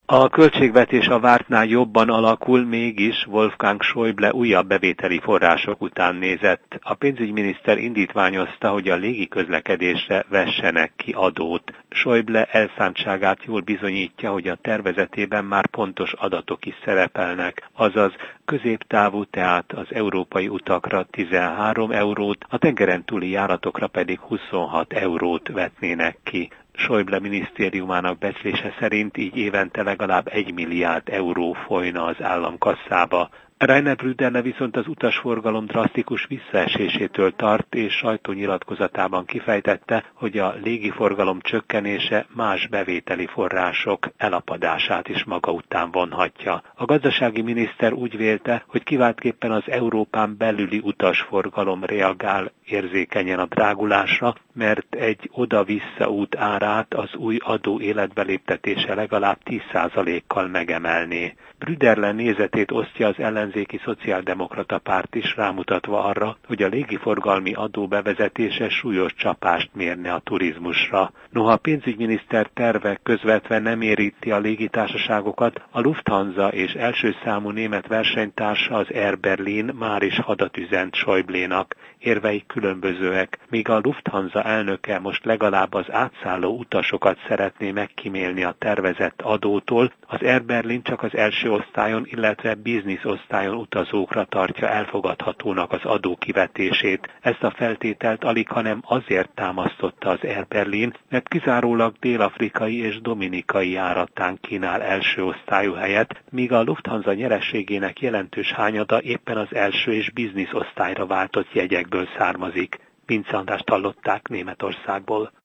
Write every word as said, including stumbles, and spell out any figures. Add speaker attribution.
Speaker 1: A költségvetés a vártnál jobban alakul, mégis Wolfgang Schäuble újabb bevételi források után nézett. A pénzügyminiszter indítványozta, hogy a légiközlekedésre vessenek ki adót. Schäuble elszántságát jól bizonyítja, hogy a tervezetében már pontos adatok is szerepelnek, azaz középtávú, tehát az európai utakra tizenhárom eurót, a tengeren túli járatokra pedig huszonhat eurót vetnének ki. Schäuble minisztériumának becslése szerint így évente legalább egy milliárd euró folyna az államkasszába. Rainer Brüderle viszont az utasforgalom drasztikus visszaesésétől tart, és sajtónyilatkozatában kifejtette, hogy a légiforgalom csökkenése más bevételi források elapadását is maga után vonhatja. A gazdasági miniszter úgy vélte, hogy kiváltképpen az Európán belüli utasforgalom reagál érzékenyen a drágulásra, mert egy oda-vissza út árát az új adó életbeléptetése legalább tíz százalékkal megemelné. Brüderle nézetét osztja az ellenzéki szociáldemokrata párt is, rámutatva arra, hogy a légiforgalmi adó bevezetése súlyos csapást mérne a turizmusra. Noha a pénzügyminiszter terve közvetve nem érinti a légitársaságokat, a Lufthansa és első számú német versenytársa, az Air Berlin már is hadat üzent Schäublénak. Érvei különbözőek, míg a Lufthansa elnöke most legalább az átszálló utasokat szeretné megkímélni a tervezett adótól, az Air Berlin csak az első osztályon, illetve business osztályon utazókra tartja elfogadhatónak az adó kivetését. Ezt a feltételt alig, hanem azért támasztotta az Air Berlin, mert kizárólag dél-afrikai és dominikai járatán kínál első osztályú helyet, míg a Lufthansa nyereségének jelentős hányada éppen az első és business osztályra váltott jegyekből származik. Vince Andrást hallották Németországból.